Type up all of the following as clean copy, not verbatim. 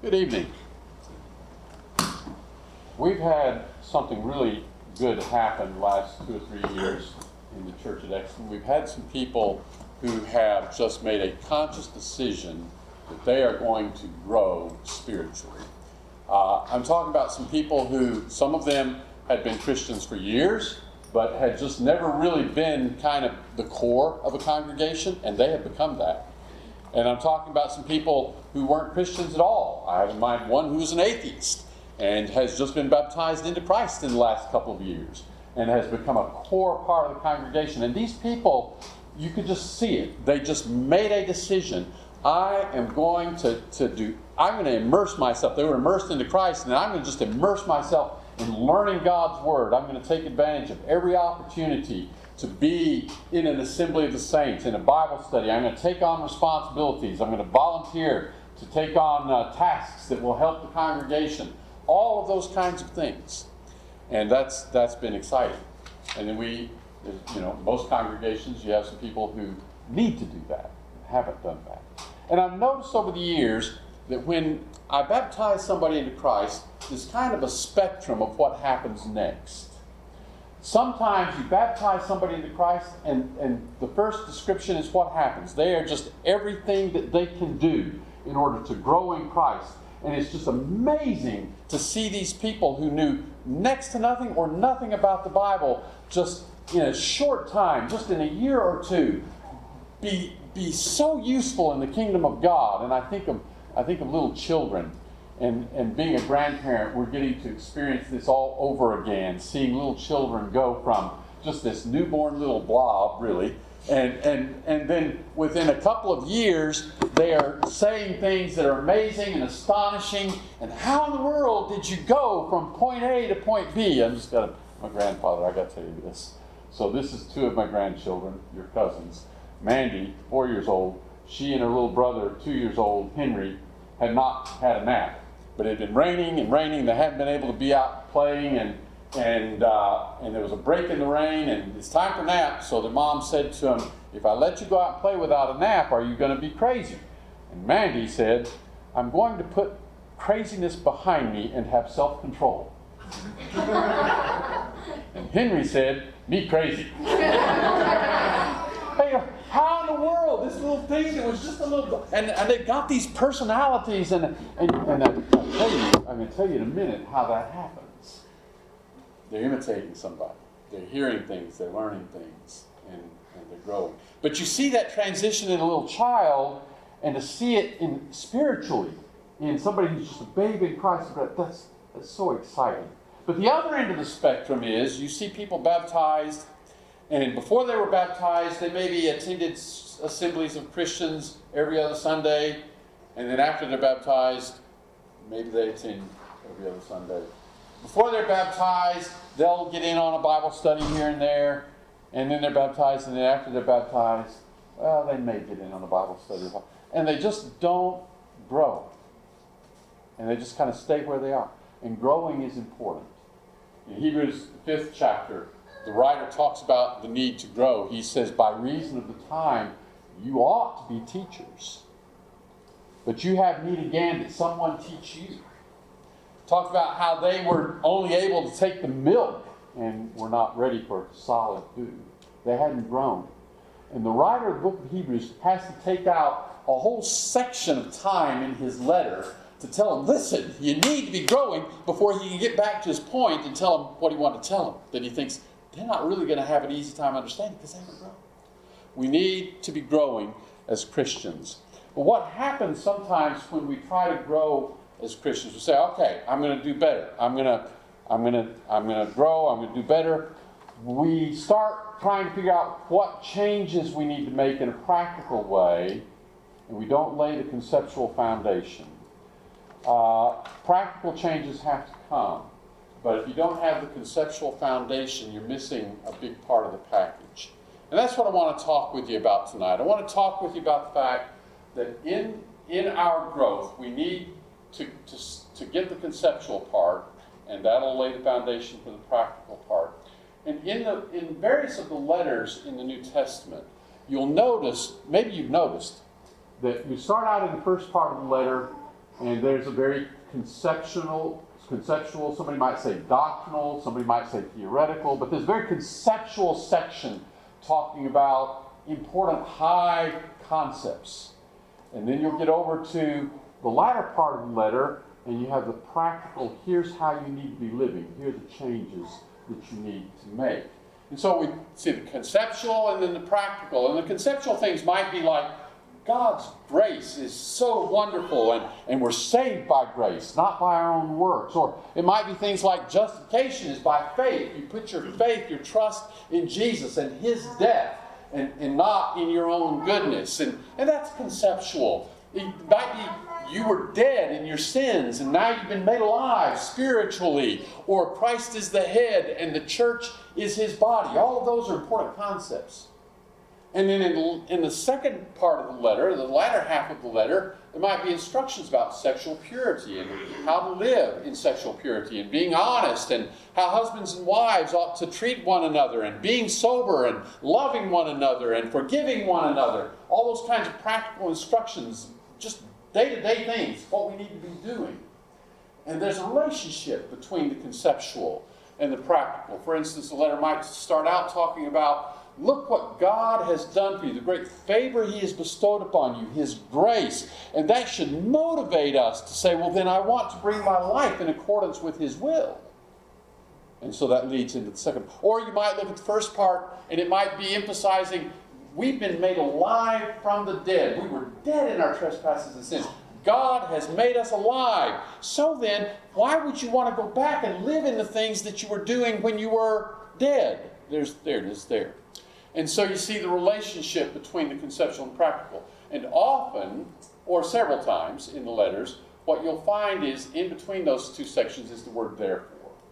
Good evening. We've had something really good happen the last 2 or 3 years in the church at Exton. We've had some people who have just made a conscious decision that they are going to grow spiritually. I'm talking about some people who, some of them had been Christians for years, but had just never really been kind of the core of a congregation, and they have become that. And I'm talking about some people who weren't Christians at all. I have in mind one who's an atheist and has just been baptized into Christ in the last couple of years and has become a core part of the congregation. And these people, you could just see it. They just made a decision. I'm going to immerse myself. They were immersed into Christ, and I'm going to just immerse myself in learning God's Word. I'm going to take advantage of every opportunity to be in an assembly of the saints, in a Bible study. I'm going to take on responsibilities. I'm going to volunteer to take on tasks that will help the congregation. All of those kinds of things. And that's been exciting. And then most congregations, you have some people who need to do that, haven't done that. And I've noticed over the years that when I baptize somebody into Christ, there's kind of a spectrum of what happens next. Sometimes you baptize somebody into Christ, and the first description is what happens. They are just everything that they can do in order to grow in Christ. And it's just amazing to see these people who knew next to nothing or nothing about the Bible just in a short time, just in a year or two, be so useful in the kingdom of God. And I think of little children. And being a grandparent, we're getting to experience this all over again, seeing little children go from just this newborn little blob, really, and then within a couple of years, they are saying things that are amazing and astonishing. And how in the world did you go from point A to point B? My grandfather, I got to tell you this. So this is 2 of my grandchildren, your cousins. Mandy, 4 years old, she and her little brother, 2 years old, Henry, had not had a nap. But it had been raining and raining. They hadn't been able to be out playing, and there was a break in the rain, and it's time for nap. So the mom said to him, "If I let you go out and play without a nap, are you going to be crazy?" And Mandy said, "I'm going to put craziness behind me and have self-control." And Henry said, "Me crazy." Hey, how in the world? This little thing that was just a little... And they've got these personalities, and I'm going to tell you in a minute how that happens. They're imitating somebody. They're hearing things, they're learning things, and they're growing. But you see that transition in a little child, and to see it spiritually in somebody who's just a babe in Christ, that's so exciting. But the other end of the spectrum is you see people baptized, and before they were baptized, they maybe attended assemblies of Christians every other Sunday. And then after they're baptized, maybe they attend every other Sunday. Before they're baptized, they'll get in on a Bible study here and there. And then they're baptized. And then after they're baptized, well, they may get in on a Bible study. And they just don't grow. And they just kind of stay where they are. And growing is important. In Hebrews, the 5th chapter, the writer talks about the need to grow. He says, by reason of the time, you ought to be teachers. But you have need again that someone teach you. Talk about how they were only able to take the milk and were not ready for solid food. They hadn't grown. And the writer of the book of Hebrews has to take out a whole section of time in his letter to tell them, listen, you need to be growing before he can get back to his point and tell them what he wanted to tell them. Then he thinks, they're not really going to have an easy time understanding because they haven't grown. We need to be growing as Christians. But what happens sometimes when we try to grow as Christians, we say, okay, I'm going to do better. I'm going to grow. I'm going to do better. We start trying to figure out what changes we need to make in a practical way, and we don't lay the conceptual foundation. Practical changes have to come. But if you don't have the conceptual foundation, you're missing a big part of the package. And that's what I want to talk with you about tonight. I want to talk with you about the fact that in our growth, we need to get the conceptual part, and that'll lay the foundation for the practical part. And in various of the letters in the New Testament, you'll notice, maybe you've noticed, that you start out in the first part of the letter And there's a very conceptual, somebody might say doctrinal, somebody might say theoretical, but there's a very conceptual section talking about important high concepts. And then you'll get over to the latter part of the letter, and you have the practical, here's how you need to be living. Here are the changes that you need to make. And so we see the conceptual and then the practical. And the conceptual things might be like, God's grace is so wonderful, and we're saved by grace, not by our own works. Or it might be things like justification is by faith. You put your faith, your trust in Jesus and His death, and not in your own goodness. And that's conceptual. It might be you were dead in your sins, and now you've been made alive spiritually. Or Christ is the head, and the church is His body. All of those are important concepts. And then in the second part of the letter, the latter half of the letter, there might be instructions about sexual purity and how to live in sexual purity and being honest, and how husbands and wives ought to treat one another, and being sober and loving one another and forgiving one another. All those kinds of practical instructions, just day-to-day things, what we need to be doing. And there's a relationship between the conceptual and the practical. For instance, the letter might start out talking about, look what God has done for you, the great favor He has bestowed upon you, His grace. And that should motivate us to say, well, then I want to bring my life in accordance with His will. And so that leads into the second. Or you might look at the first part, and it might be emphasizing, we've been made alive from the dead. We were dead in our trespasses and sins. God has made us alive. So then, why would you want to go back and live in the things that you were doing when you were dead? There it is there. And so you see the relationship between the conceptual and practical. And often, or several times in the letters, what you'll find is in between those two sections is the word therefore.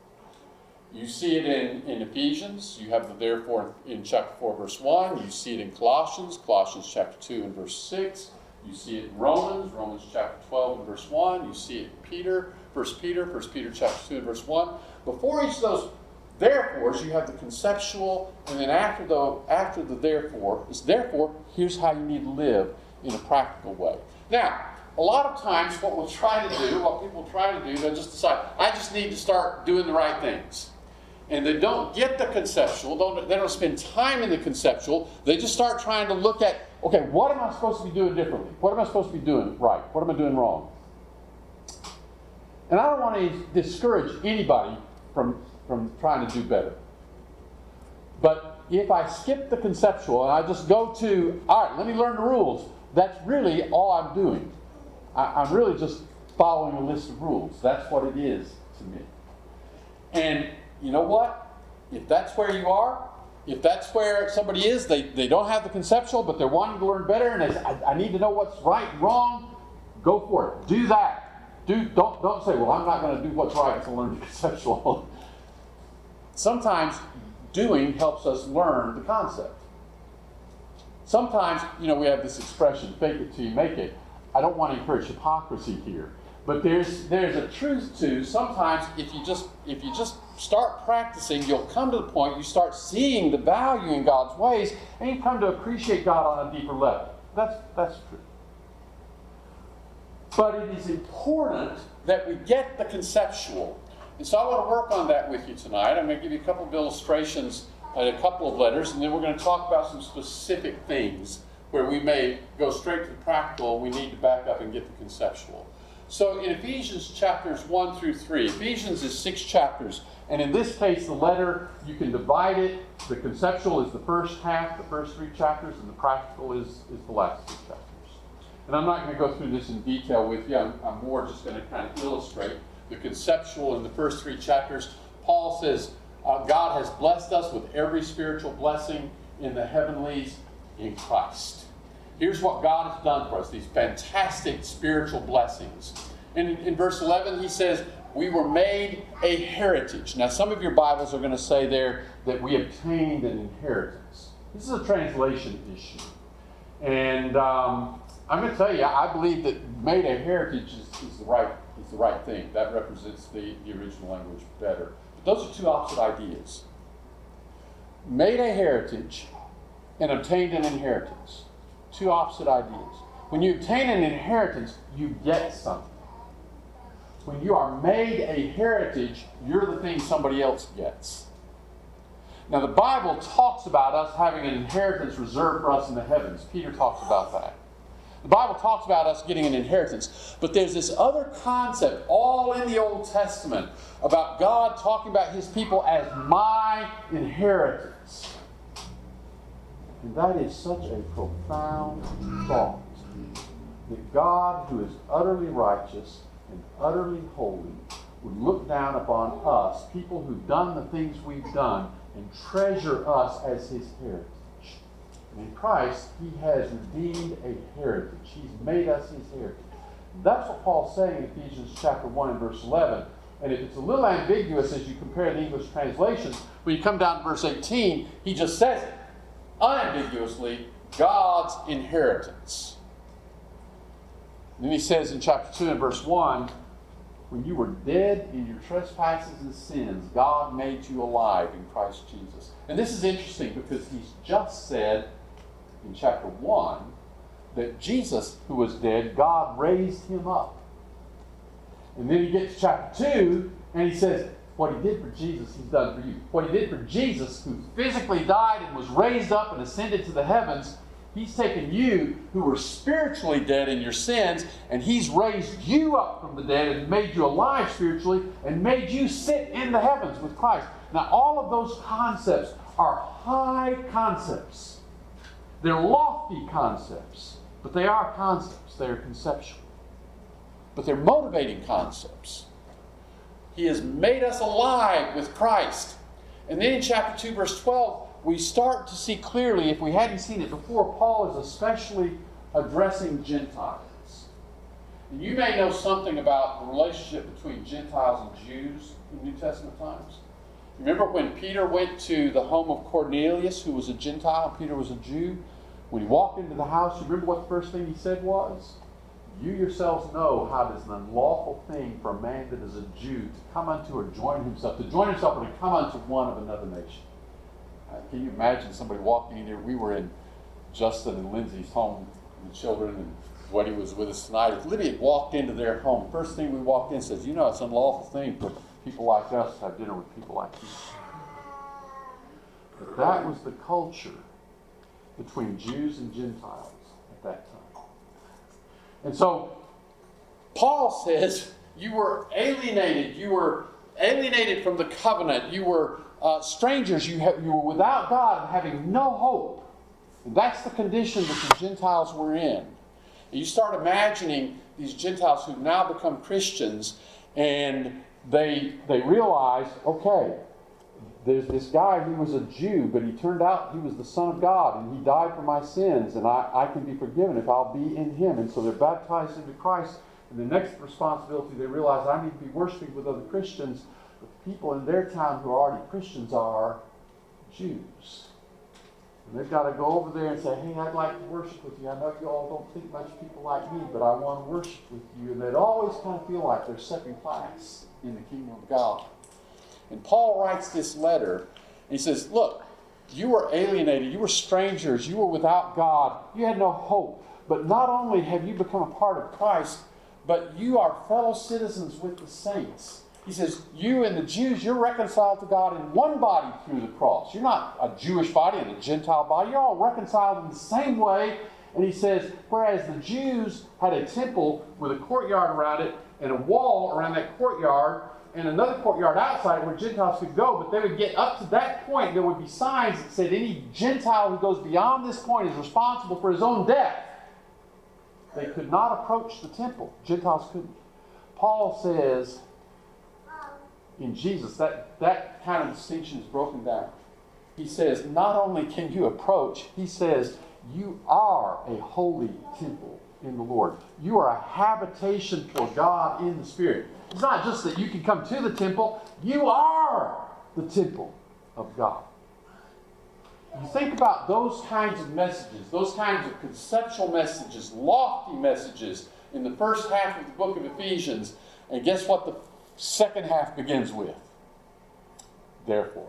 You see it in Ephesians. You have the therefore in chapter 4, verse 1. You see it in Colossians chapter 2 and verse 6. You see it in Romans chapter 12 and verse 1. You see it in First Peter chapter 2 and verse 1. Before each of those therefores, you have the conceptual, and then after the therefore, is therefore, here's how you need to live in a practical way. Now, a lot of times what people try to do, they'll just decide, I just need to start doing the right things. And they don't get the conceptual, they don't spend time in the conceptual, they just start trying to look at, okay, what am I supposed to be doing differently? What am I supposed to be doing right? What am I doing wrong? And I don't want to discourage anybody from trying to do better. But if I skip the conceptual and I just go to, all right, let me learn the rules, that's really all I'm doing. I'm really just following a list of rules. That's what it is to me. And you know what? If that's where you are, if that's where somebody is, they don't have the conceptual, but they're wanting to learn better, and they say, I need to know what's right and wrong, go for it. Do that. Don't say, well, I'm not going to do what's right to learn the conceptual. Sometimes doing helps us learn the concept. Sometimes, we have this expression, fake it till you make it. I don't want to encourage hypocrisy here. But there's a truth to, sometimes if you just start practicing, you'll come to the point you start seeing the value in God's ways, and you come to appreciate God on a deeper level. That's true. But it is important that we get the conceptual. And so I want to work on that with you tonight. I'm going to give you a couple of illustrations and a couple of letters, and then we're going to talk about some specific things where we may go straight to the practical, we need to back up and get the conceptual. So in Ephesians chapters 1 through 3, Ephesians is 6 chapters, and in this case the letter, you can divide it. The conceptual is the first half, the first 3 chapters, and the practical is the last 2 chapters. And I'm not going to go through this in detail with you. I'm more just going to kind of illustrate the conceptual in the first 3 chapters. Paul says, God has blessed us with every spiritual blessing in the heavenlies in Christ. Here's what God has done for us, these fantastic spiritual blessings. And in verse 11, he says, we were made a heritage. Now, some of your Bibles are going to say there that we obtained an inheritance. This is a translation issue. And I'm going to tell you, I believe that made a heritage is the right thing. That represents the original language better. But those are two opposite ideas. Made a heritage and obtained an inheritance. Two opposite ideas. When you obtain an inheritance, you get something. When you are made a heritage, you're the thing somebody else gets. Now, the Bible talks about us having an inheritance reserved for us in the heavens. Peter talks about that. The Bible talks about us getting an inheritance. But there's this other concept, all in the Old Testament, about God talking about His people as my inheritance. And that is such a profound thought. That God, who is utterly righteous and utterly holy, would look down upon us, people who've done the things we've done, and treasure us as His heritage. And in Christ, He has redeemed a heritage. He's made us His heritage. That's what Paul's saying in Ephesians chapter 1 and verse 11. And if it's a little ambiguous as you compare the English translations, when you come down to verse 18, he just says it unambiguously, God's inheritance. And then he says in chapter 2 and verse 1, when you were dead in your trespasses and sins, God made you alive in Christ Jesus. And this is interesting because he's just said in chapter 1 that Jesus, who was dead, God raised him up. And then he gets to chapter 2 and he says, what he did for Jesus, he's done for you. What he did for Jesus, who physically died and was raised up and ascended to the heavens, he's taken you who were spiritually dead in your sins, and he's raised you up from the dead and made you alive spiritually and made you sit in the heavens with Christ. Now, all of those concepts are high concepts. They're lofty concepts, but they are concepts. They are conceptual. But they're motivating concepts. He has made us alive with Christ. And then in chapter 2, verse 12, we start to see clearly, if we hadn't seen it before, Paul is especially addressing Gentiles. And you may know something about the relationship between Gentiles and Jews in New Testament times. Remember when Peter went to the home of Cornelius, who was a Gentile, Peter was a Jew? When he walked into the house, you remember what the first thing he said was? You yourselves know how it is an unlawful thing for a man that is a Jew to come unto or join himself, or to come unto one of another nation. Can you imagine somebody walking in here? We were in Justin and Lindsay's home, and the children, and Woody was with us tonight. If Lydia walked into their home, first thing we walked in says, you know, it's an unlawful thing for people like us to have dinner with people like you. But that was the culture between Jews and Gentiles at that time. And so, Paul says, you were alienated. You were alienated from the covenant. You were strangers. You were without God and having no hope. And that's the condition that the Gentiles were in. And you start imagining these Gentiles who've now become Christians, and they realize, okay, there's this guy who was a Jew, but he turned out he was the Son of God, and he died for my sins, and I can be forgiven if I'll be in him. And so they're baptized into Christ, and the next responsibility they realize, I need to be worshiping with other Christians. But the people in their town who are already Christians are Jews. And they've got to go over there and say, hey, I'd like to worship with you. I know you all don't think much people like me, but I want to worship with you. And they'd always kind of feel like they're second class in the kingdom of God. And Paul writes this letter, and he says, look, you were alienated, you were strangers, you were without God, you had no hope. But not only have you become a part of Christ, but you are fellow citizens with the saints. He says, you and the Jews, you're reconciled to God in one body through the cross. You're not a Jewish body and a Gentile body. You're all reconciled in the same way. And he says, whereas the Jews had a temple with a courtyard around it and a wall around that courtyard, and another courtyard outside where Gentiles could go, but they would get up to that point, there would be signs that said any Gentile who goes beyond this point is responsible for his own death. They could not approach the temple. Gentiles couldn't. Paul says in Jesus, that kind of distinction is broken down. He says, not only can you approach, he says, you are a holy temple in the Lord. You are a habitation for God in the Spirit. It's not just that you can come to the temple. You are the temple of God. You think about those kinds of messages, those kinds of conceptual messages, lofty messages in the first half of the book of Ephesians, and guess what the second half begins with? Therefore.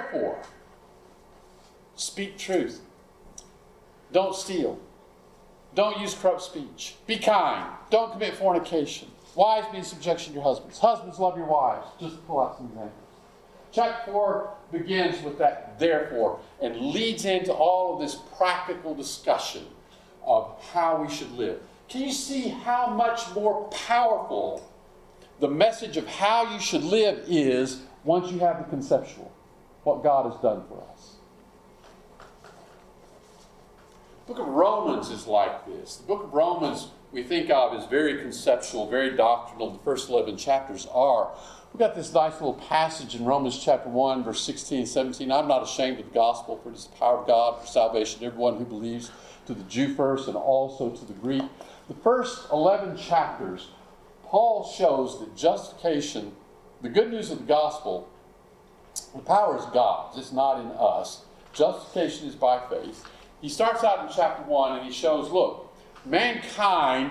Therefore, speak truth. Don't steal. Don't use corrupt speech. Be kind. Don't commit fornication. Wives, be in subjection to your husbands. Husbands, love your wives. Just to pull out some examples. Chapter 4 begins with that therefore and leads into all of this practical discussion of how we should live. Can you see how much more powerful the message of how you should live is once you have the conceptual, what God has done for us? The book of Romans is like this. The book of Romans we think of as very conceptual, very doctrinal. The first 11 chapters are. We've got this nice little passage in Romans chapter 1, verse 16 and 17. I'm not ashamed of the gospel, for it is the power of God for salvation to everyone who believes, to the Jew first and also to the Greek. The first 11 chapters, Paul shows that justification, the good news of the gospel, the power is God's. It's not in us. Justification is by faith. He starts out in chapter 1 and he shows, look, mankind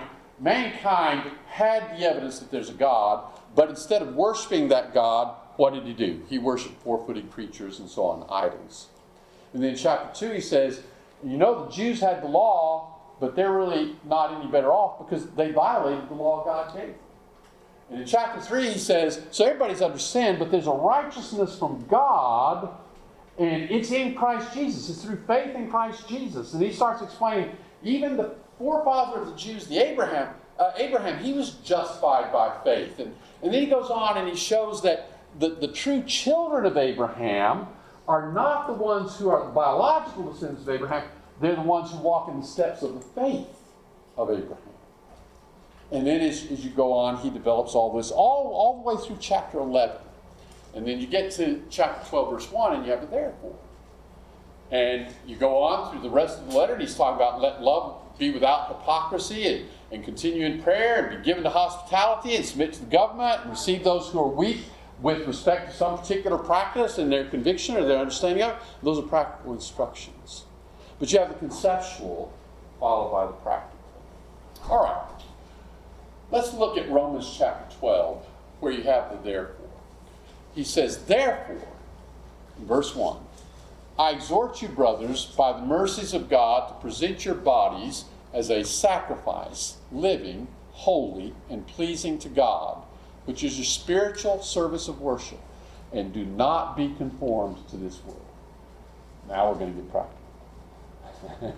had the evidence that there's a God, but instead of worshiping that God, what did he do? He worshiped four-footed creatures and so on, idols. And then in chapter 2 he says, you know the Jews had the law, but they're really not any better off because they violated the law God gave them. And in chapter 3 he says, so everybody's under sin, but there's a righteousness from God, and it's in Christ Jesus. It's through faith in Christ Jesus. And he starts explaining, even the forefather of the Jews, Abraham, he was justified by faith. And then he goes on and he shows that the true children of Abraham are not the ones who are the biological descendants of Abraham. They're the ones who walk in the steps of the faith of Abraham. And then as you go on, he develops all this, all the way through chapter 11. And then you get to chapter 12, verse 1, and you have a therefore. And you go on through the rest of the letter, and he's talking about let love be without hypocrisy, and continue in prayer, and be given to hospitality, and submit to the government, and receive those who are weak with respect to some particular practice and their conviction or their understanding of it. Those are practical instructions. But you have the conceptual followed by the practical. All right. Let's look at Romans chapter 12, where you have the therefore. He says, therefore, in verse 1, I exhort you, brothers, by the mercies of God, to present your bodies as a sacrifice, living, holy, and pleasing to God, which is your spiritual service of worship, and do not be conformed to this world. Now we're going to get practical.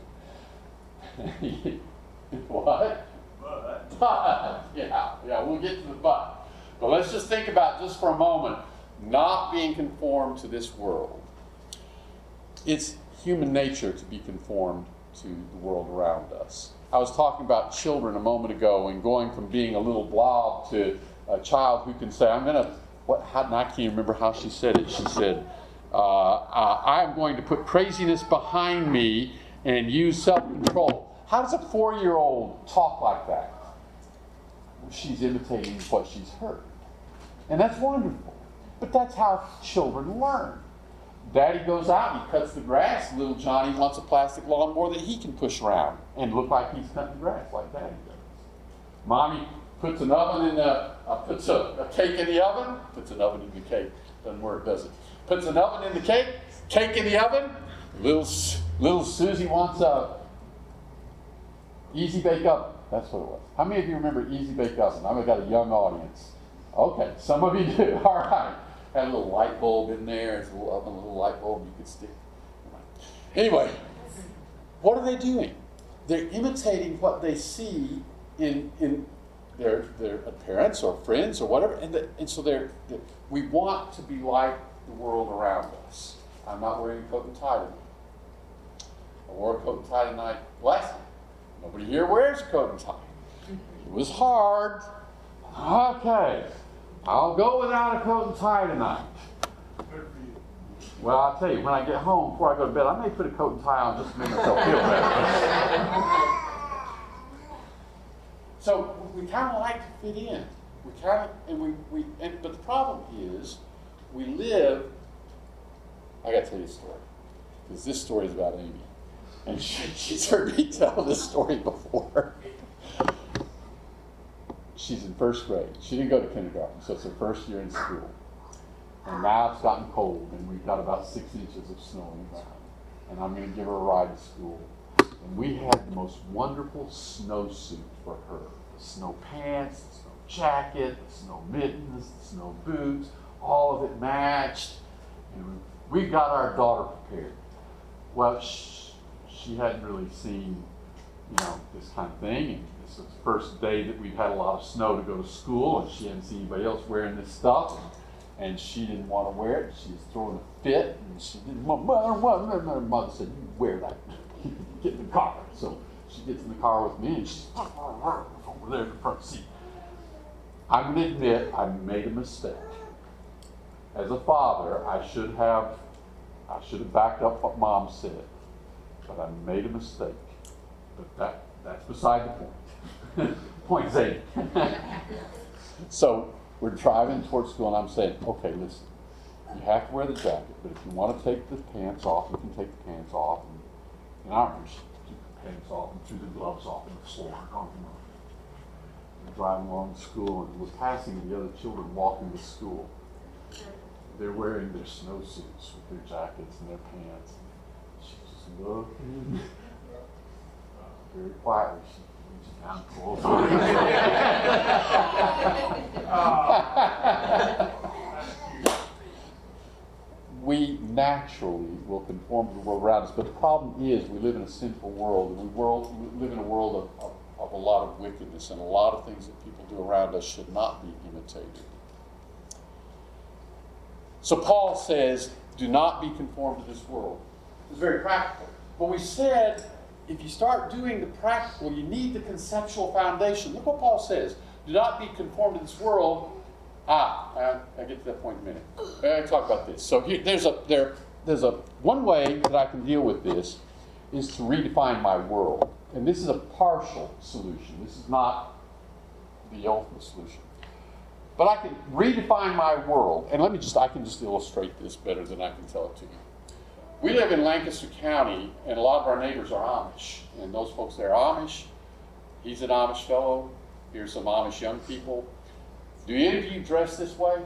What? But. Yeah, we'll get to the but. But let's just think about, just for a moment, not being conformed to this world. It's human nature to be conformed to the world around us. I was talking about children a moment ago and going from being a little blob to a child who can say, and I can't remember how she said it. She said, I'm going to put craziness behind me and use self-control. How does a 4-year-old talk like that? She's imitating what she's heard. And that's wonderful. But that's how children learn. Daddy goes out and he cuts the grass. Little Johnny wants a plastic lawnmower that he can push around and look like he's cutting the grass like Daddy does. Mommy puts an oven in puts a cake in the oven. Puts an oven in the cake. Doesn't work, does it? Puts an oven in the cake. Cake in the oven. Little Susie wants a Easy Bake Oven. That's what it was. How many of you remember Easy Bake Oven? I've got a young audience. Okay, some of you do. All right. Had a little light bulb in there. It's a little oven, a little light bulb you could stick. Anyway, what are they doing? They're imitating what they see in their parents or friends or whatever, and so we want to be like the world around us. I'm not wearing a coat and tie tonight. I wore a coat and tie tonight last night. Nobody here wears a coat and tie. It was hard. Okay. I'll go without a coat and tie tonight. Well, I'll tell you, when I get home, before I go to bed, I may put a coat and tie on just to make myself feel better. So we kind of like to fit in. But the problem is, we live. I got to tell you a story, because this story is about Amy, and she's heard me tell this story before. She's in first grade. She didn't go to kindergarten, so it's her first year in school. And now it's gotten cold, and we've got about 6 inches of snow on the ground. And I'm going to give her a ride to school. And we had the most wonderful snowsuit for her. The snow pants, the snow jacket, the snow mittens, the snow boots, all of it matched. And we got our daughter prepared. Well, she hadn't really seen, this kind of thing. And this was the first day that we've had a lot of snow to go to school, and she hadn't seen anybody else wearing this stuff. And she didn't want to wear it. She was throwing a fit, and she didn't want. Mother said, "You wear that. Get in the car." So she gets in the car with me, and she's over there in the front seat. I'm going to admit I made a mistake. As a father, I should have backed up what Mom said, but I made a mistake. But that's beside the point. Point is So we're driving towards school, and I'm saying, okay, listen, you have to wear the jacket, but if you want to take the pants off, you can take the pants off. And in ours, took the pants off and threw the gloves off on the floor. We're driving along to school, and we're passing the other children walking to school. They're wearing their snowsuits with their jackets and their pants. She's just looking very quietly. She reaches down and pulls on We naturally will conform to the world around us, but the problem is we live in a sinful world, and we live in a world of a lot of wickedness, and a lot of things that people do around us should not be imitated. So Paul says, do not be conformed to this world. It's very practical. But we said, if you start doing the practical, you need the conceptual foundation. Look what Paul says. Do not be conformed to this world. I'll get to that point in a minute. I'll talk about this. So here, there's a one way that I can deal with this is to redefine my world. And this is a partial solution. This is not the ultimate solution. But I can redefine my world. And I can just illustrate this better than I can tell it to you. We live in Lancaster County, and a lot of our neighbors are Amish. And those folks there are Amish. He's an Amish fellow. Here's some Amish young people. Do any of you dress this way?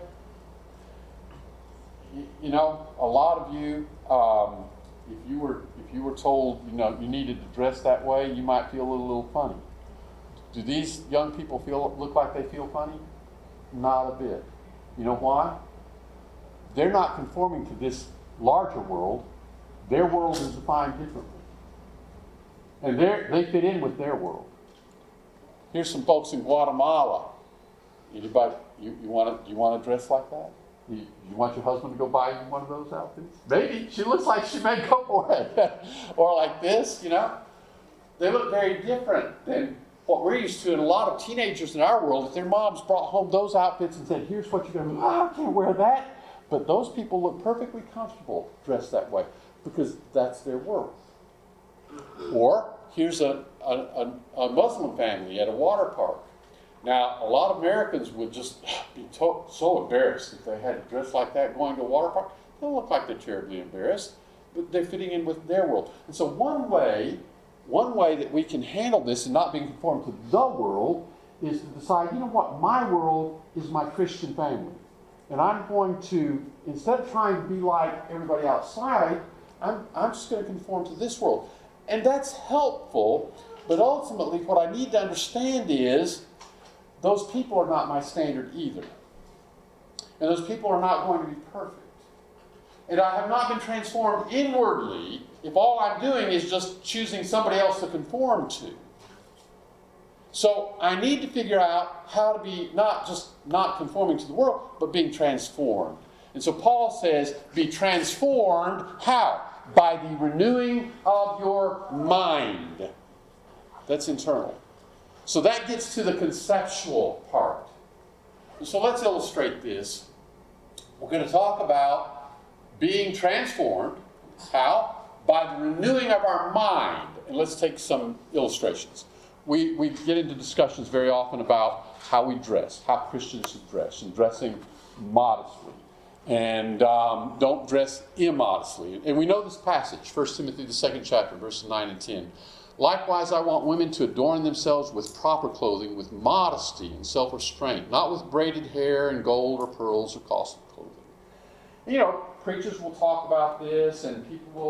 A lot of you, if you were told, you needed to dress that way, you might feel a little funny. Do these young people look like they feel funny? Not a bit. You know why? They're not conforming to this larger world. Their world is defined differently. And they fit in with their world. Here's some folks in Guatemala. Anybody, you want to dress like that? You want your husband to go buy you one of those outfits? Maybe. She looks like she may go for it. Or like this, They look very different than what we're used to. And a lot of teenagers in our world, if their moms brought home those outfits and said, here's what you're going to do. I can't wear that. But those people look perfectly comfortable dressed that way because that's their world. Or here's a Muslim family at a water park. Now, a lot of Americans would just be so embarrassed if they had to dress like that going to a water park. They don't look like they're terribly embarrassed, but they're fitting in with their world. And so one way that we can handle this and not being conformed to the world is to decide, my world is my Christian family. And I'm going to, instead of trying to be like everybody outside, I'm just going to conform to this world. And that's helpful, but ultimately what I need to understand is those people are not my standard either. And those people are not going to be perfect. And I have not been transformed inwardly if all I'm doing is just choosing somebody else to conform to. So I need to figure out how to be not just not conforming to the world, but being transformed. And so Paul says, be transformed, how? By the renewing of your mind. That's internal. So that gets to the conceptual part. And so let's illustrate this. We're going to talk about being transformed. How? By the renewing of our mind. And let's take some illustrations. We get into discussions very often about how we dress, how Christians should dress, and dressing modestly. And don't dress immodestly. And we know this passage, 1 Timothy, the 2nd chapter, verses 9 and 10. Likewise, I want women to adorn themselves with proper clothing, with modesty and self-restraint, not with braided hair and gold or pearls or costly clothing. Preachers will talk about this, and people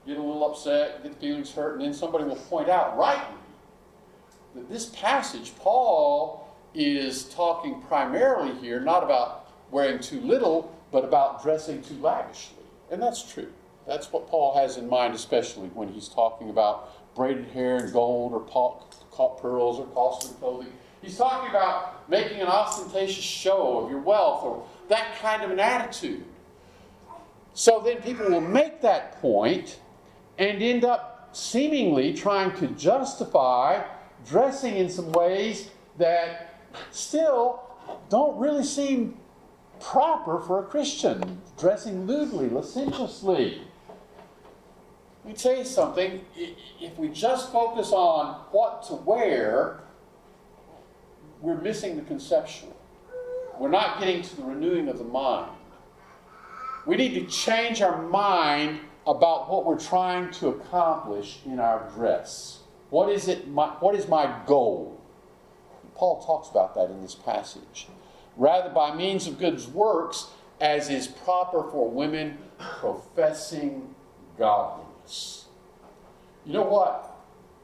get a little upset, get feelings hurt, and then somebody will point out rightly that this passage, Paul is talking primarily here not about wearing too little, but about dressing too lavishly. And that's true. That's what Paul has in mind, especially when he's talking about braided hair and gold or pearls or costly clothing. He's talking about making an ostentatious show of your wealth or that kind of an attitude. So then people will make that point and end up seemingly trying to justify dressing in some ways that still don't really seem proper for a Christian. Dressing lewdly, lasciviously. Let me tell you something. If we just focus on what to wear, we're missing the conceptual. We're not getting to the renewing of the mind. We need to change our mind about what we're trying to accomplish in our dress. What is my goal? Paul talks about that in this passage. Rather by means of good works, as is proper for women professing godliness. You know what?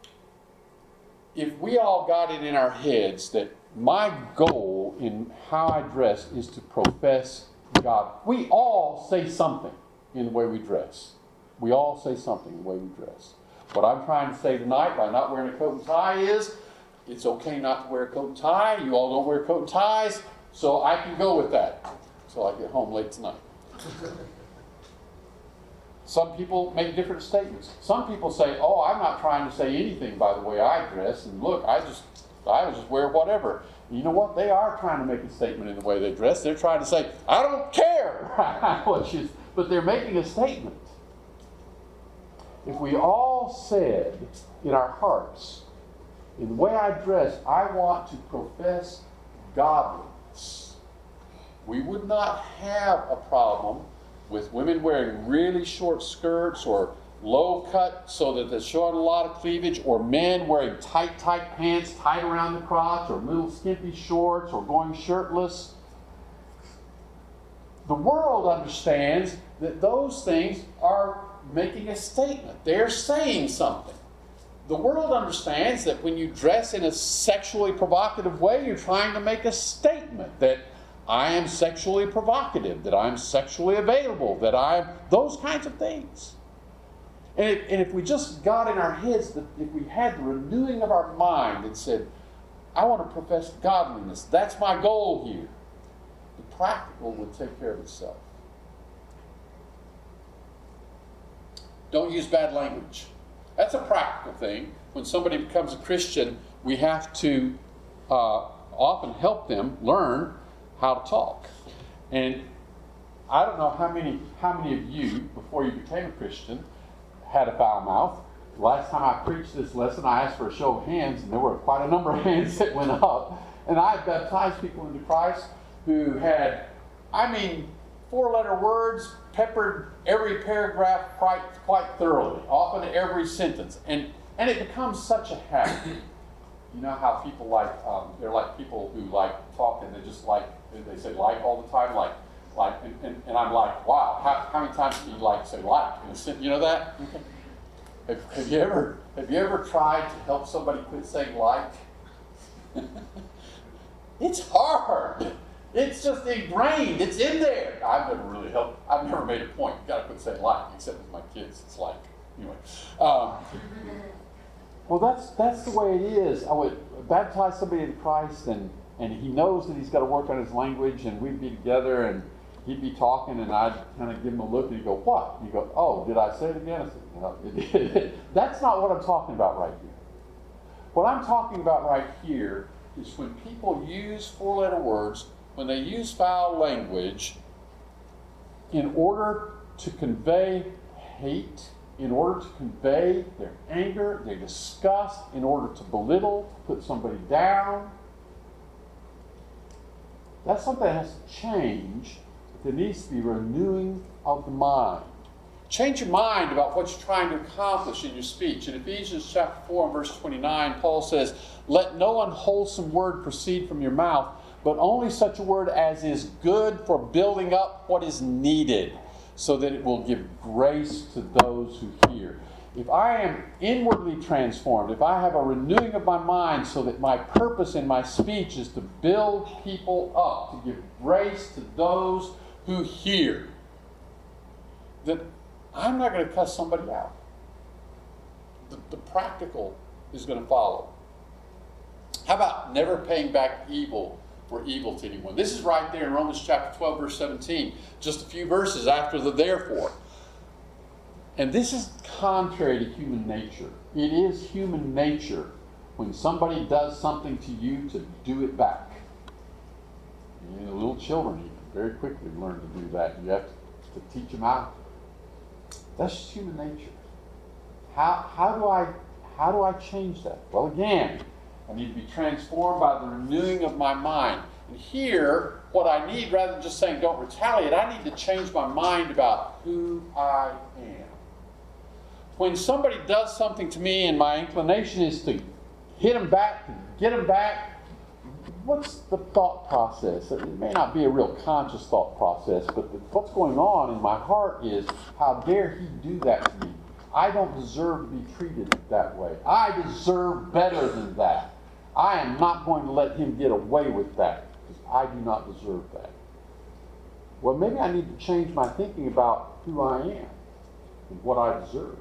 If we all got it in our heads that my goal in how I dress is to profess God, we all say something in the way we dress. We all say something in the way we dress. What I'm trying to say tonight by not wearing a coat and tie is, it's okay not to wear a coat and tie. You all don't wear coat and ties, so I can go with that until I get home late tonight. Some people make different statements. Some people say, oh, I'm not trying to say anything by the way I dress, and look, I just wear whatever. You know what? They are trying to make a statement in the way they dress. They're trying to say, I don't care, but they're making a statement. If we all said in our hearts, in the way I dress, I want to profess godliness, we would not have a problem with women wearing really short skirts or low cut so that they're showing a lot of cleavage, or men wearing tight pants tied around the crotch, or little skimpy shorts, or going shirtless. The world understands that those things are making a statement. They're saying something. The world understands that when you dress in a sexually provocative way, you're trying to make a statement that I am sexually provocative, that I'm sexually available, that I'm those kinds of things. And if we just got in our heads, that if we had the renewing of our mind and said, I want to profess godliness, that's my goal here, the practical would take care of itself. Don't use bad language. That's a practical thing. When somebody becomes a Christian, we have to often help them learn how to talk. And I don't know how many of you, before you became a Christian, had a foul mouth. Last time I preached this lesson, I asked for a show of hands, and there were quite a number of hands that went up. And I baptized people into Christ who had, four-letter words peppered every paragraph quite thoroughly, often every sentence. And it becomes such a habit. You know how people they're like people who like talk and they say like all the time, and I'm like, wow, how many times do you say like? You know that? Have you ever tried to help somebody quit saying like? It's hard. It's just ingrained. It's in there. I've never made a point. You've got to quit saying like, except with my kids. It's like, anyway. Well, that's the way it is. I would baptize somebody in Christ, and he knows that he's got to work on his language, and we'd be together, and he'd be talking, and I'd kind of give him a look, and he'd go, what? And he'd go, oh, did I say it again? I said, that's not what I'm talking about right here. What I'm talking about right here is when people use four-letter words, when they use foul language, in order to convey hate, in order to convey their anger, their disgust, in order to belittle, put somebody down. That's something that has to change. There needs to be renewing of the mind. Change your mind about what you're trying to accomplish in your speech. In Ephesians chapter 4 and verse 29, Paul says, let no unwholesome word proceed from your mouth, but only such a word as is good for building up what is needed, so that it will give grace to those who hear. If I am inwardly transformed, if I have a renewing of my mind so that my purpose in my speech is to build people up, to give grace to those who hear, that I'm not going to cuss somebody out. The practical is going to follow. How about never paying back evil for evil to anyone? This is right there in Romans chapter 12, verse 17, just a few verses after the therefore. And this is contrary to human nature. It is human nature when somebody does something to you to do it back. You know, little children even very quickly learn to do that. You have to teach them out. That's just human nature. How do I change that? Well, again, I need to be transformed by the renewing of my mind. And here, what I need, rather than just saying don't retaliate, I need to change my mind about who I am. When somebody does something to me and my inclination is to hit them back, to get them back, what's the thought process? It may not be a real conscious thought process, but what's going on in my heart is, how dare he do that to me? I don't deserve to be treated that way. I deserve better than that. I am not going to let him get away with that, because I do not deserve that. Well, maybe I need to change my thinking about who I am and what I deserve.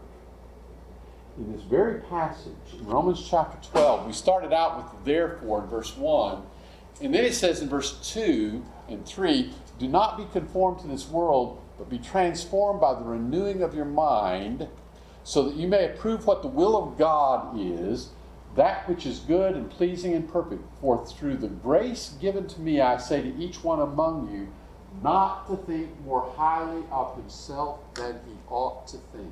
In this very passage, in Romans chapter 12, we started out with the therefore in verse 1, and then it says in verse 2 and 3, do not be conformed to this world, but be transformed by the renewing of your mind, so that you may approve what the will of God is, that which is good and pleasing and perfect. For through the grace given to me, I say to each one among you, not to think more highly of himself than he ought to think.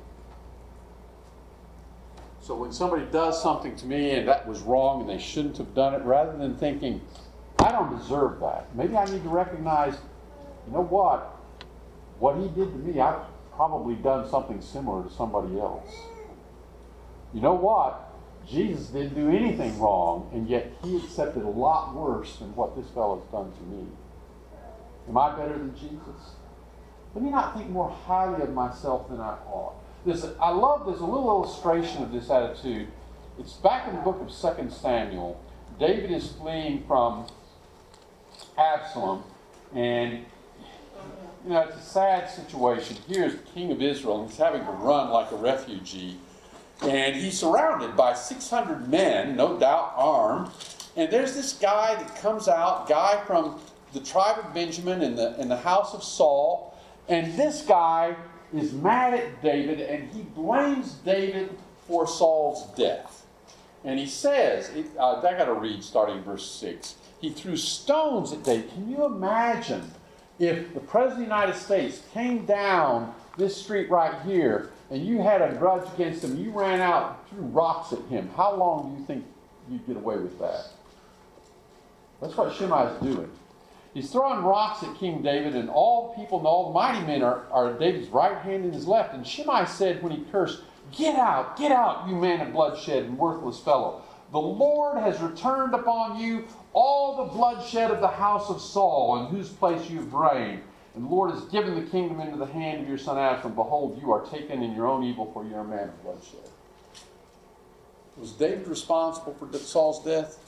So when somebody does something to me and that was wrong and they shouldn't have done it, rather than thinking, I don't deserve that, maybe I need to recognize, you know what? What he did to me, I've probably done something similar to somebody else. You know what? Jesus didn't do anything wrong, and yet he accepted a lot worse than what this fellow's done to me. Am I better than Jesus? Let me not think more highly of myself than I ought. I love this, a little illustration of this attitude. It's back in the book of 2 Samuel. David is fleeing from Absalom, and you know, it's a sad situation. Here's the king of Israel, and he's having to run like a refugee. And he's surrounded by 600 men, no doubt armed. And there's this guy that comes out, guy from the tribe of Benjamin in the house of Saul. And this guy is mad at David, and he blames David for Saul's death. And he says, I got to read starting in verse 6. He threw stones at David. Can you imagine if the President of the United States came down this street right here and you had a grudge against him, you ran out and threw rocks at him? How long do you think you'd get away with that? That's what Shimei's doing. He's throwing rocks at King David, and all the people and all the mighty men are David's right hand and his left. And Shimei said when he cursed, get out, you man of bloodshed and worthless fellow. The Lord has returned upon you all the bloodshed of the house of Saul, in whose place you have reigned. And the Lord has given the kingdom into the hand of your son Absalom. Behold, you are taken in your own evil, for you are a man of bloodshed. Was David responsible for Saul's death?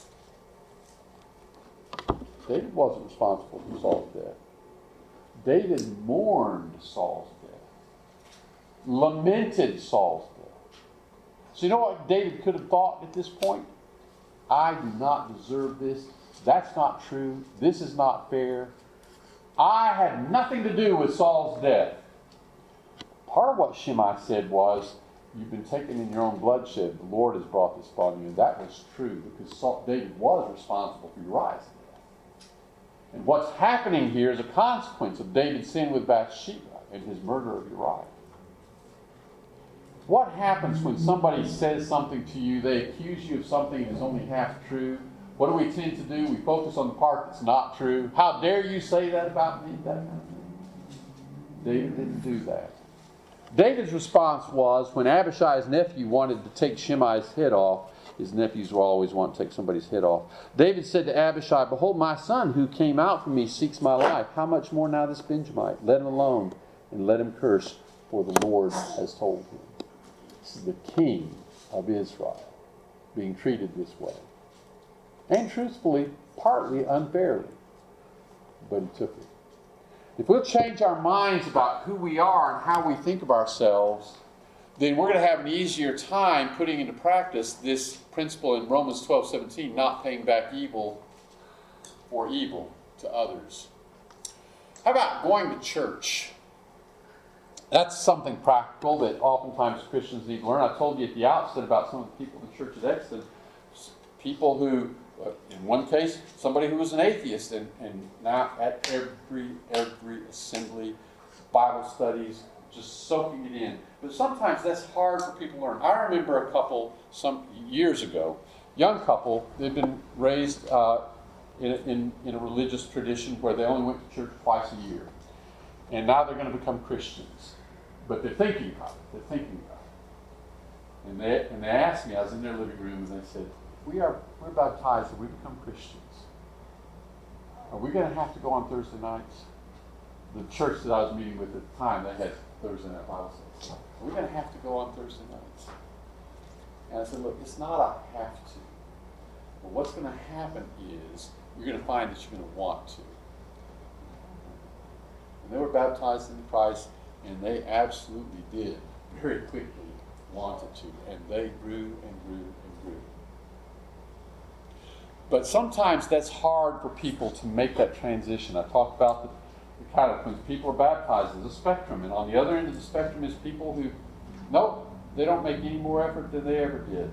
David wasn't responsible for Saul's death. David mourned Saul's death, lamented Saul's death. So you know what David could have thought at this point? I do not deserve this. That's not true. This is not fair. I had nothing to do with Saul's death. Part of what Shimei said was, you've been taken in your own bloodshed. The Lord has brought this upon you. And that was true, because David was responsible for Uriah's death. And what's happening here is a consequence of David's sin with Bathsheba and his murder of Uriah. What happens when somebody says something to you, they accuse you of something that's only half true? What do we tend to do? We focus on the part that's not true. How dare you say that about me? That kind of thing. David didn't do that. David's response was, when Abishai's nephew wanted to take Shimei's head off, his nephews will always want to take somebody's head off. David said to Abishai, behold, my son who came out from me seeks my life. How much more now this Benjamite? Let him alone. and let him curse, for the Lord has told him. This is the king of Israel being treated this way. And truthfully, partly unfairly. But he took it. If we'll change our minds about who we are and how we think of ourselves, then we're going to have an easier time putting into practice this principle in Romans 12:17, not paying back evil for evil to others. How about going to church? That's something practical that oftentimes Christians need to learn. I told you at the outset about some of the people in the church at Exton, people who, in one case, somebody who was an atheist, and now at every assembly, Bible studies, just soaking it in. But sometimes that's hard for people to learn. I remember a couple some years ago, young couple, they'd been raised in a religious tradition where they only went to church twice a year. And now they're going to become Christians. But they're thinking about it. And they asked me, I was in their living room, and they said, we're baptized and we become Christians. Are we going to have to go on Thursday nights? The church that I was meeting with at the time, they had Thursday night Bible studies. Are we going to have to go on Thursday nights? And I said, look, it's not a have to. But what's going to happen is you're going to find that you're going to want to. And they were baptized into Christ, and they absolutely did very quickly wanted to. And they grew and grew and grew. But sometimes that's hard for people to make that transition. I talked about the kind of when people are baptized, there's a spectrum. And on the other end of the spectrum is people who, nope, they don't make any more effort than they ever did.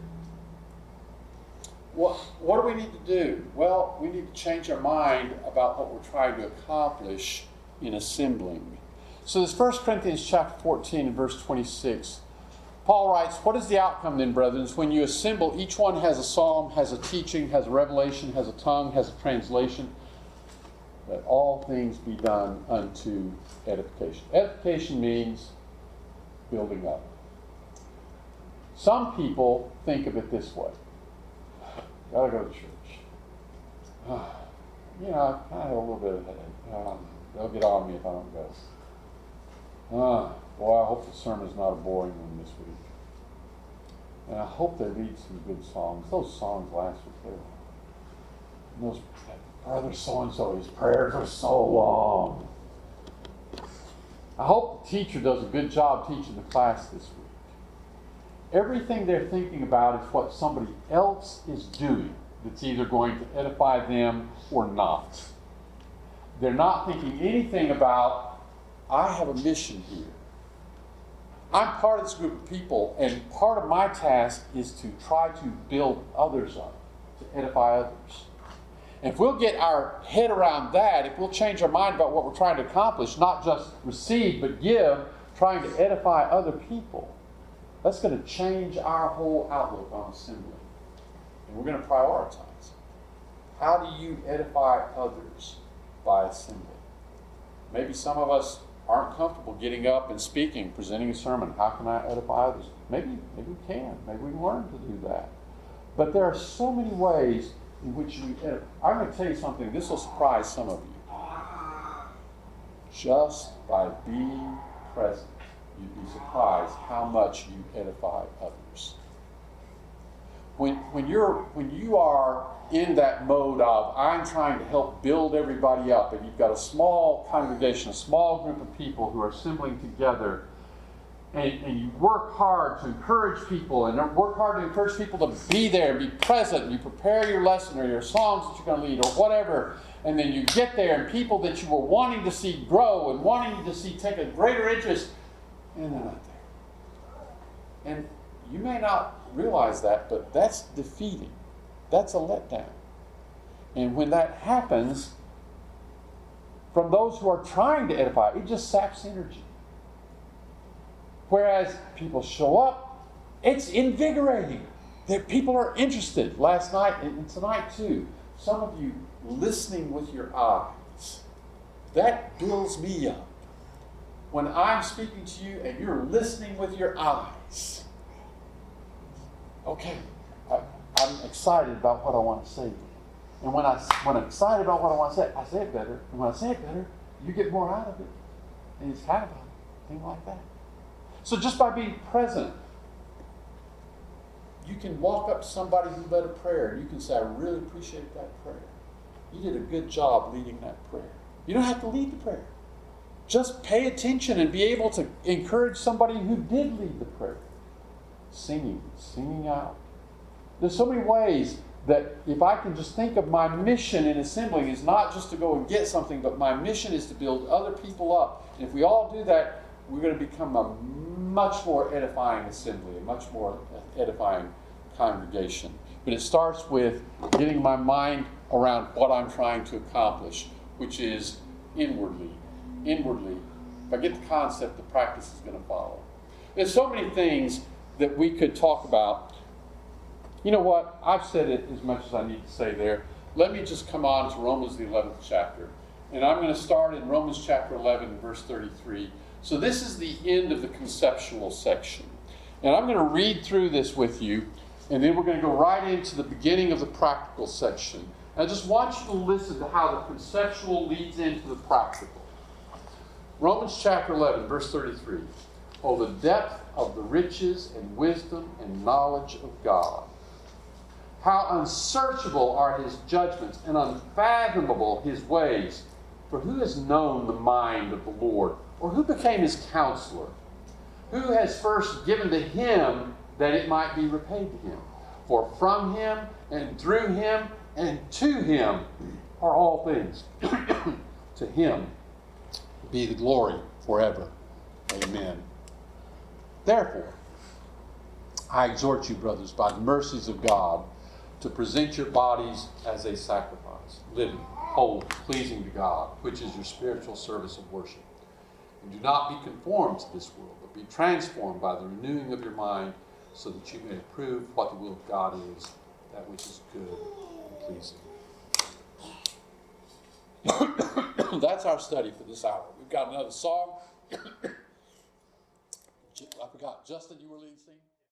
What do we need to do? Well, we need to change our mind about what we're trying to accomplish in assembling. So this 1 Corinthians chapter 14 and verse 26, Paul writes, what is the outcome then, brethren? When you assemble, each one has a psalm, has a teaching, has a revelation, has a tongue, has a translation. Let all things be done unto edification. Edification means building up. Some people think of it this way. Gotta go to church. You know, I kind of have a little bit of a headache. They'll get on me if I don't go. Boy, I hope the sermon's not a boring one this week. And I hope they read some good songs. Those songs last week, they were. Those brother so-and-so, his prayers are so long. I hope the teacher does a good job teaching the class this week. Everything they're thinking about is what somebody else is doing that's either going to edify them or not. They're not thinking anything about, I have a mission here. I'm part of this group of people, and part of my task is to try to build others up, to edify others. And if we'll get our head around that, if we'll change our mind about what we're trying to accomplish, not just receive but give, trying to edify other people, that's going to change our whole outlook on assembly. And we're going to prioritize. How do you edify others by assembly? Maybe some of us aren't comfortable getting up and speaking, presenting a sermon. How can I edify others? Maybe we can. Maybe we can learn to do that. But there are so many ways in which you edify. I'm going to tell you something. This will surprise some of you. Just by being present, you'd be surprised how much you edify others. When you are in that mode of, I'm trying to help build everybody up, and you've got a small congregation, a small group of people who are assembling together, and you work hard to encourage people, and work hard to encourage people to be there, be present, and you prepare your lesson or your songs that you're going to lead or whatever, and then you get there, and people that you were wanting to see grow and wanting to see take a greater interest, and they're not there. And you may not realize that, but that's defeating. That's a letdown. And when that happens, from those who are trying to edify, it just saps energy. Whereas people show up, it's invigorating. People are interested. Last night and tonight too, some of you listening with your eyes. That builds me up. When I'm speaking to you and you're listening with your eyes. Okay, I'm excited about what I want to say. And when I'm excited about what I want to say, I say it better. And when I say it better, you get more out of it. And it's kind of fun. Anything like that. So just by being present, you can walk up to somebody who led a prayer and you can say, I really appreciate that prayer. You did a good job leading that prayer. You don't have to lead the prayer. Just pay attention and be able to encourage somebody who did lead the prayer. Singing out. There's so many ways that if I can just think of my mission in assembling is not just to go and get something, but my mission is to build other people up. And if we all do that, we're going to become a much more edifying assembly, a much more edifying congregation. But it starts with getting my mind around what I'm trying to accomplish, which is inwardly. Inwardly. If I get the concept, the practice is going to follow. There's so many things that we could talk about. You know what? I've said it as much as I need to say there. Let me just come on to Romans, the 11th chapter. And I'm going to start in Romans chapter 11, verse 33. So this is the end of the conceptual section. And I'm going to read through this with you, and then we're going to go right into the beginning of the practical section. And I just want you to listen to how the conceptual leads into the practical. Romans chapter 11, verse 33. Oh, the depth of the riches and wisdom and knowledge of God. How unsearchable are his judgments and unfathomable his ways. For who has known the mind of the Lord? Or who became his counselor? Who has first given to him that it might be repaid to him? For from him and through him and to him are all things. To him be the glory forever. Amen. Therefore, I exhort you, brothers, by the mercies of God, to present your bodies as a sacrifice, living, holy, pleasing to God, which is your spiritual service of worship. And do not be conformed to this world, but be transformed by the renewing of your mind, so that you may prove what the will of God is, that which is good and pleasing. That's our study for this hour. We've got another song. I forgot. Justin, you were leading singing?